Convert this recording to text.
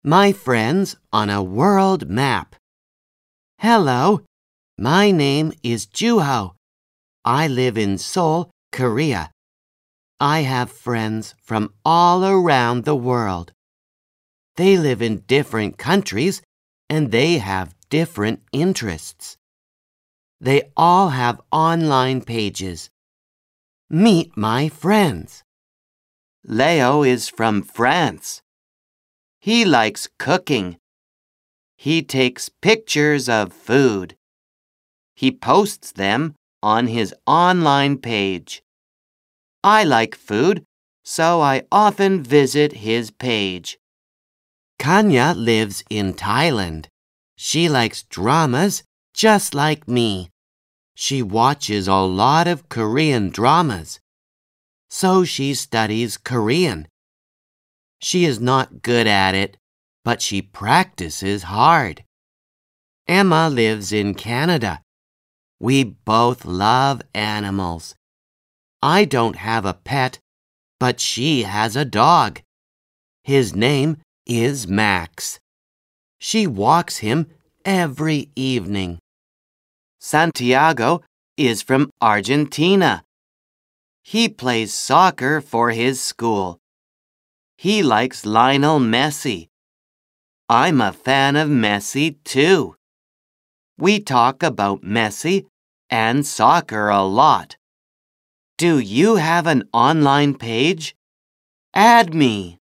My friends on a world map. Hello, my name is Juho. I live in Seoul, Korea. I have friends from all around the world. They live in different countries and they have different interests. They all have online pages. Meet my friends. Leo is from France. He likes cooking. He takes pictures of food. He posts them on his online page. I like food, so I often visit his page. Kanya lives in Thailand. She likes dramas just like me. She watches a lot of Korean dramas. So she studies Korean. She is not good at it, but she practices hard. Emma lives in Canada. We both love animals. I don't have a pet, but she has a dog. His name is Max. She walks him every evening. Santiago is from Argentina. He plays soccer for his school. He likes Lionel Messi. I'm a fan of Messi too. We talk about Messi and soccer a lot. Do you have an online page? Add me.